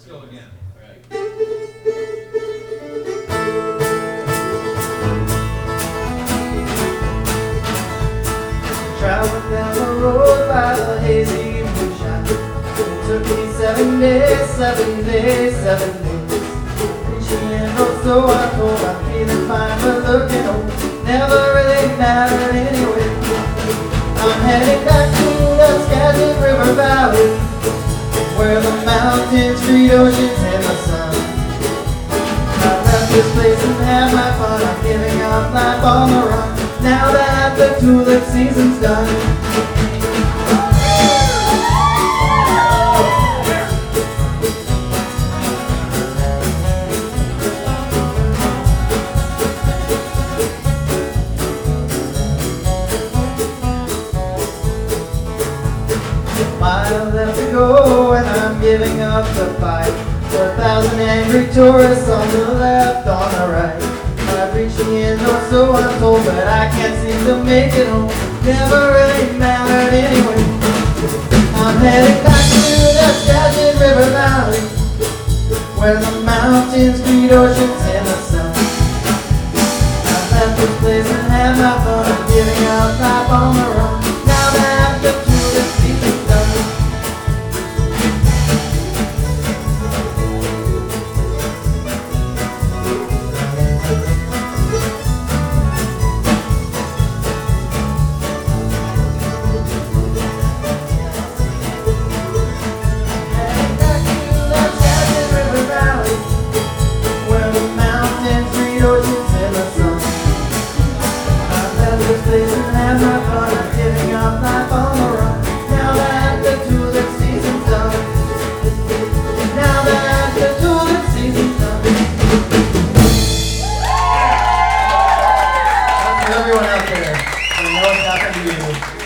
Let's go again. All right. Traveling down the road by the hazy moonshine. It took me 7 days, 7 days, 7 days. Reaching in, oh, so I told I'm feeling fine, but looking old never really mattered anyway. I'm heading back to the Skagit River Valley, where the mountains greet oceans in the sun. I left this place and had my fun. I'm giving up life on the run, now that the tulip season's done. Miles left to go and I'm giving up the fight. 4,000 angry tourists on the left, on the right. I'm reaching in, oh, so I'm told, but I can't seem to make it home. Never really mattered anyway. I'm heading back to the Skagit River Valley, where the mountains greet oceans in the sun. I left this place and had my fun. I'm giving up life on the run, now that the tulip season's done. Everyone out there, I know what's happened to you.